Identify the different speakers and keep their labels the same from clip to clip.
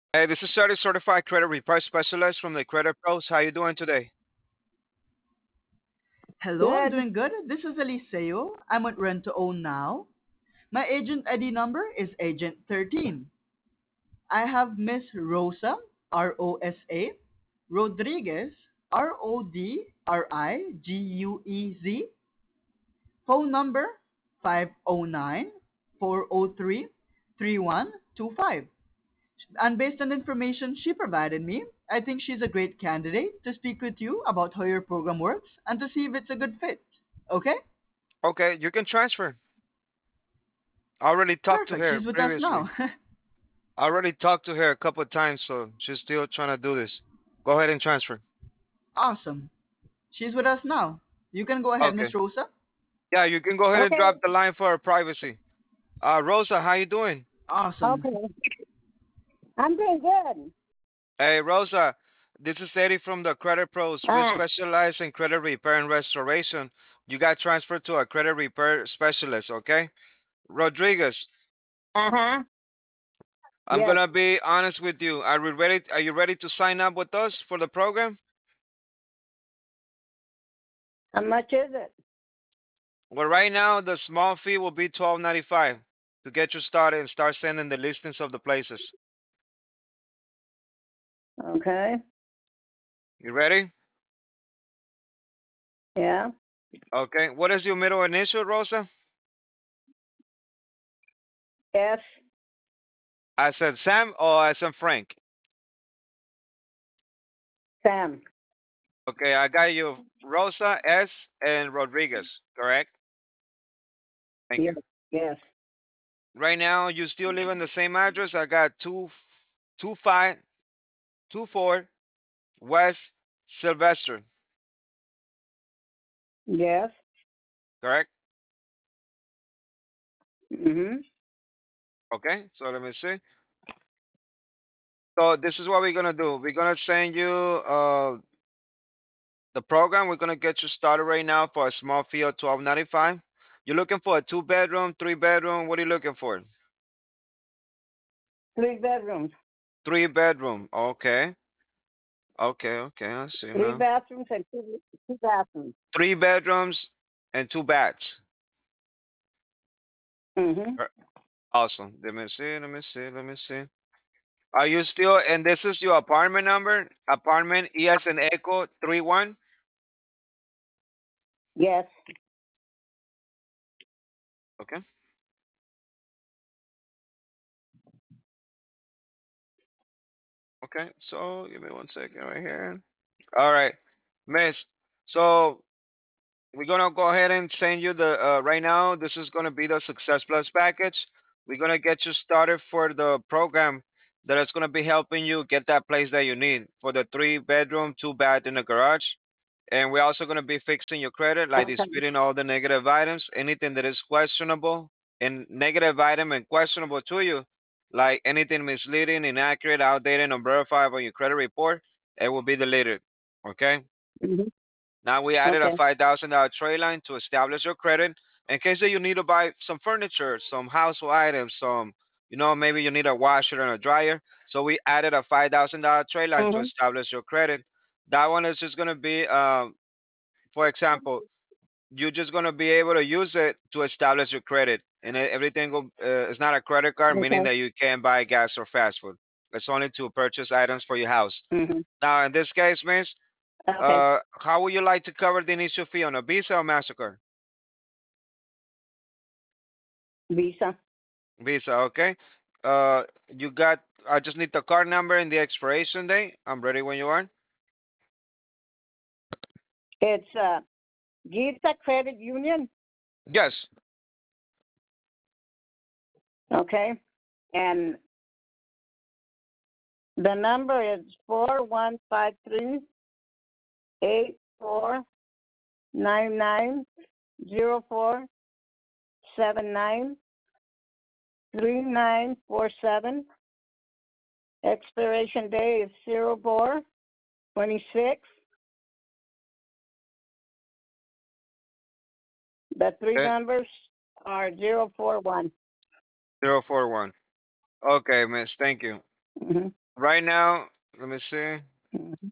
Speaker 1: Hey, this is certified credit repair specialist from the Credit Pros. How you doing today?
Speaker 2: Hello, I'm
Speaker 3: Good.
Speaker 2: doing good. This is Eliseo. I'm at Rent to Own now. My agent ID number is Agent 13. I have Miss Rosa, Rosa, Rodriguez, Rodriguez. Phone number 509 403 3125. And based on the information she provided me, I think she's a great candidate to speak with you about how your program works and to see if it's a good fit. Okay?
Speaker 1: Okay, you can transfer. I already talked to
Speaker 2: Perfect.
Speaker 1: her
Speaker 2: She's with us
Speaker 1: previously.
Speaker 2: now.
Speaker 1: I already talked to her a couple of times, so she's still trying to do this. Go ahead and transfer.
Speaker 2: Awesome. She's with us now. You can go ahead,
Speaker 1: Okay.
Speaker 2: Miss Rosa.
Speaker 1: Yeah, you can go ahead and
Speaker 3: Okay.
Speaker 1: drop the line for her privacy. Rosa, how you doing?
Speaker 2: Awesome.
Speaker 3: Okay. I'm doing good.
Speaker 1: Hey, Rosa, this is Eddie from the Credit Pros. We
Speaker 3: Ah.
Speaker 1: specialize in credit repair and restoration. You got transferred to a credit repair specialist, okay? Rodriguez,
Speaker 3: Uh-huh.
Speaker 1: I'm
Speaker 3: Yes.
Speaker 1: gonna be honest with you. Are you ready to sign up with us for the program?
Speaker 3: How much is it?
Speaker 1: Well, right now the small fee will be 12.95 to get you started and start sending the listings of the places.
Speaker 3: Okay.
Speaker 1: You ready?
Speaker 3: Yeah.
Speaker 1: Okay. What is your middle initial, Rosa?
Speaker 3: S.
Speaker 1: I said Sam or I said Frank.
Speaker 3: Sam.
Speaker 1: Okay, I got you, Rosa S and Rodriguez. Correct. Thank
Speaker 3: Yes.
Speaker 1: you.
Speaker 3: Yes.
Speaker 1: Right now, you still live in the same address. I got 2524 West Sylvester.
Speaker 3: Yes.
Speaker 1: Correct.
Speaker 3: Mm-hmm.
Speaker 1: Okay. So let me see. So this is what we're gonna do. We're gonna send you the program. We're gonna get you started right now for a small fee of 12.95. You're looking for a 2 bedroom, 3 bedroom. What are you looking for?
Speaker 3: 3 bedrooms.
Speaker 1: 3 bedroom. Okay. Okay. Okay. I see
Speaker 3: Three
Speaker 1: now.
Speaker 3: bathrooms and two bathrooms.
Speaker 1: 3 bedrooms and 2 baths.
Speaker 3: Mm-hmm.
Speaker 1: Awesome. Let me see. Let me see. Let me see. Are you still? And this is your apartment number? Apartment ES and Echo 31.
Speaker 3: Yes.
Speaker 1: Okay. Okay. So give me one second right here. All right, Miss. So we're gonna go ahead and send you the right now. This is gonna be the Success Plus package. We're gonna get you started for the program that is gonna be helping you get that place that you need for the 3 bedroom, 2 bath in the garage. And we're also gonna be fixing your credit, like
Speaker 3: Okay.
Speaker 1: disputing all the negative items, anything that is questionable and negative item and questionable to you, like anything misleading, inaccurate, outdated, unverifiable on your credit report, it will be deleted. Okay.
Speaker 3: Mm-hmm.
Speaker 1: Now we added a
Speaker 3: Okay.
Speaker 1: $5,000 trade line to establish your credit in case that you need to buy some furniture, some household items, maybe you need a washer and a dryer. So we added a $5,000 trade line to
Speaker 3: Mm-hmm.
Speaker 1: establish your credit. That one is just gonna be, for example, you're just gonna be able to use it to establish your credit, and everything will. It's not a credit card, meaning
Speaker 3: Okay.
Speaker 1: that you can't buy gas or fast food. It's only to purchase items for your house.
Speaker 3: Mm-hmm.
Speaker 1: Now, in this case, Miss,
Speaker 3: Okay.
Speaker 1: how would you like to cover the initial fee on a Visa or Mastercard?
Speaker 3: Visa.
Speaker 1: Visa, okay. Uh, you got. I just need the card number and the expiration date. I'm ready when you are.
Speaker 3: It's Visa Credit Union.
Speaker 1: Yes.
Speaker 3: Okay. And the number is 4153-8499-0479-3947. Expiration day is 04/26. The three
Speaker 1: Okay.
Speaker 3: numbers are 041.
Speaker 1: 041. Okay, Miss. Thank you.
Speaker 3: Mm-hmm.
Speaker 1: Right now, let me see.
Speaker 3: Mhm.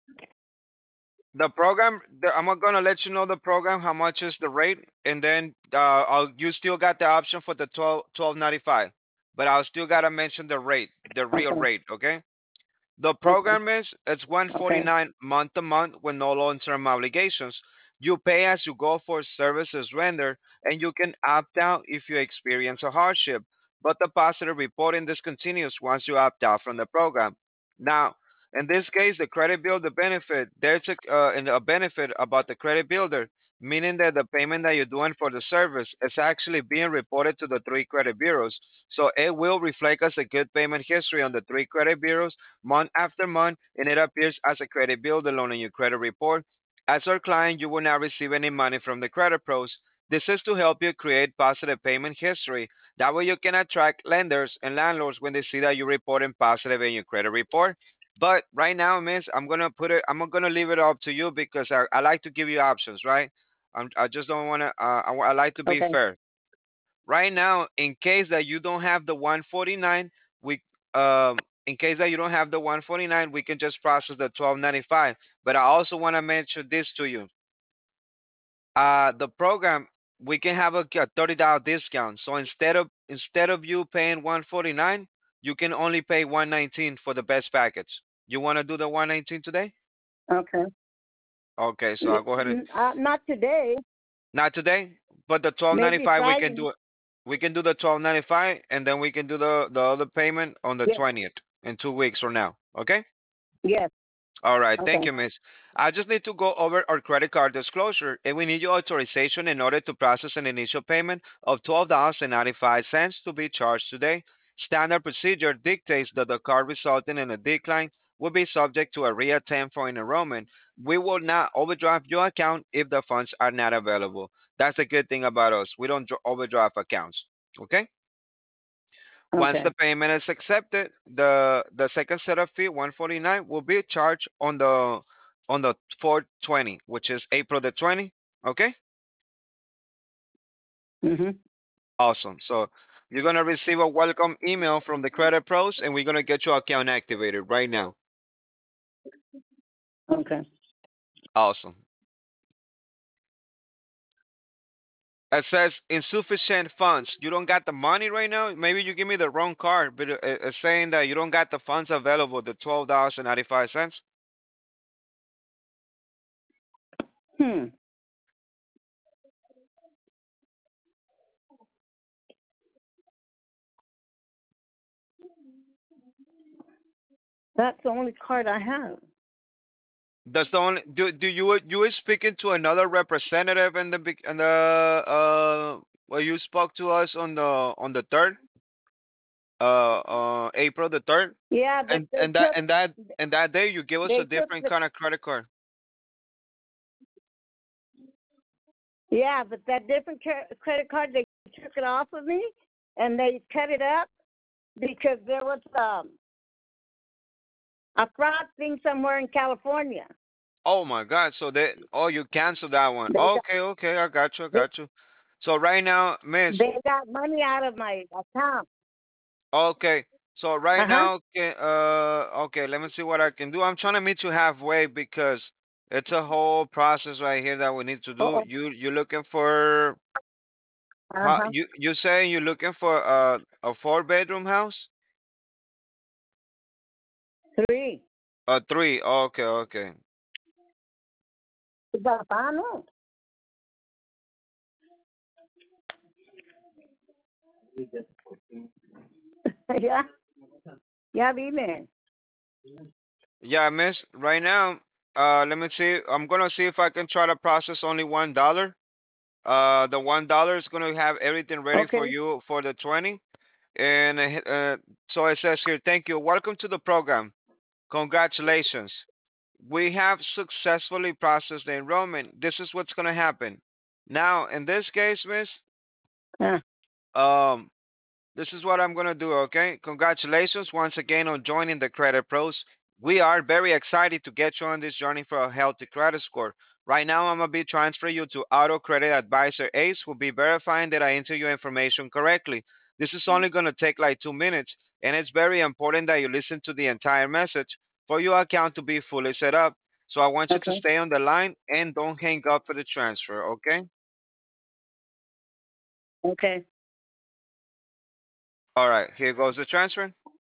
Speaker 1: The program, I'm gonna let you know the program, how much is the rate, and then you still got the option for the 12.95, but I'll still gotta mention the rate, the real
Speaker 3: Okay.
Speaker 1: rate, okay? The
Speaker 3: Okay.
Speaker 1: program is it's
Speaker 3: Okay.
Speaker 1: 149 month to month with no long-term obligations. You pay as you go for services rendered, and you can opt out if you experience a hardship. But the positive reporting discontinues once you opt out from the program. Now, in this case, the credit builder benefit, there's a benefit about the credit builder, meaning that the payment that you're doing for the service is actually being reported to the three credit bureaus. So it will reflect as a good payment history on the three credit bureaus month after month, and it appears as a credit builder loan in your credit report. As our client, you will not receive any money from the credit pros. This is to help you create positive payment history. That way you can attract lenders and landlords when they see that you're reporting positive in your credit report. But right now, miss, I'm gonna leave it up to you because I like to give you options, right? I just don't wanna, I like to be
Speaker 3: Okay.
Speaker 1: fair. Right now, in case that you don't have the 149, we in case that you don't have the 149, we can just process the 12.95. But I also want to mention this to you. The program, we can have a $30 discount. So instead of you paying 149, you can only pay 119 for the best package. You want to do the 119 today?
Speaker 3: Okay.
Speaker 1: Okay, so I'll go ahead and
Speaker 3: Not today.
Speaker 1: not today, but the
Speaker 3: Maybe
Speaker 1: 12.95 we can
Speaker 3: Friday.
Speaker 1: do it. We can do the 12.95 and then we can do the other payment on the
Speaker 3: Yes.
Speaker 1: 20th in 2 weeks from now. Okay?
Speaker 3: Yes.
Speaker 1: All right, thank
Speaker 3: Okay.
Speaker 1: you, miss. I just need to go over our credit card disclosure, and we need your authorization in order to process an initial payment of $12.95 to be charged today. Standard procedure dictates that the card resulting in a decline will be subject to a reattempt for an enrollment. We will not overdraft your account if the funds are not available. That's the good thing about us. We don't overdraft accounts. Okay? Once the
Speaker 3: Okay.
Speaker 1: payment is accepted, the second set of fee, 149, will be charged on the 420, which is April the 20. Okay?
Speaker 3: Mhm.
Speaker 1: Awesome. So you're gonna receive a welcome email from the credit pros, and we're gonna get your account activated right now.
Speaker 3: Okay.
Speaker 1: Awesome. It says insufficient funds. You don't got the money right now. Maybe you give me the wrong card, but it's saying that you don't got the funds available. The $12.95.
Speaker 3: Hmm. That's the only card I have.
Speaker 1: That's the only. Do you were speaking to another representative in well, you spoke to us on the third, April the third,
Speaker 3: Yeah, but
Speaker 1: and
Speaker 3: they
Speaker 1: and that
Speaker 3: took
Speaker 1: and that and that day you gave us a
Speaker 3: they took
Speaker 1: different
Speaker 3: the
Speaker 1: kind of credit card.
Speaker 3: yeah, but that different credit card they took it off of me, and they cut it up because there was a fraud thing somewhere in California.
Speaker 1: Oh my God! So you canceled that one.
Speaker 3: They got
Speaker 1: Okay, okay, I got you, I
Speaker 3: they,
Speaker 1: got you. So right now, Miss,
Speaker 3: they got money out of my account.
Speaker 1: okay. So right
Speaker 3: Uh huh.
Speaker 1: now, okay, let me see what I can do. I'm trying to meet you halfway because it's a whole process right here that we need to do.
Speaker 3: Oh.
Speaker 1: You looking for
Speaker 3: Uh
Speaker 1: how
Speaker 3: huh.
Speaker 1: you saying you're looking for a four-bedroom house?
Speaker 3: Three.
Speaker 1: A three. Okay, okay.
Speaker 3: Zapano. Yeah. Yeah, dime.
Speaker 1: Yeah, miss, right now, let me see. I'm gonna see if I can try to process only $1. The $1 is gonna have everything ready for
Speaker 3: Okay.
Speaker 1: you for the 20. And so it says here, thank you. Welcome to the program. Congratulations. We have successfully processed the enrollment. This is what's gonna happen. Now, in this case, miss,
Speaker 3: Uh,
Speaker 1: um, this is what I'm gonna do, okay? Congratulations once again on joining the Credit Pros. We are very excited to get you on this journey for a healthy credit score. Right now, I'm gonna be transferring you to Auto Credit Advisor Ace, who will be verifying that I enter your information correctly. This is only gonna take like 2 minutes. and it's very important that you listen to the entire message for your account to be fully set up. So I want you to
Speaker 3: Okay.
Speaker 1: stay on the line and don't hang up for the transfer, okay?
Speaker 3: Okay.
Speaker 1: All right, here goes the transfer.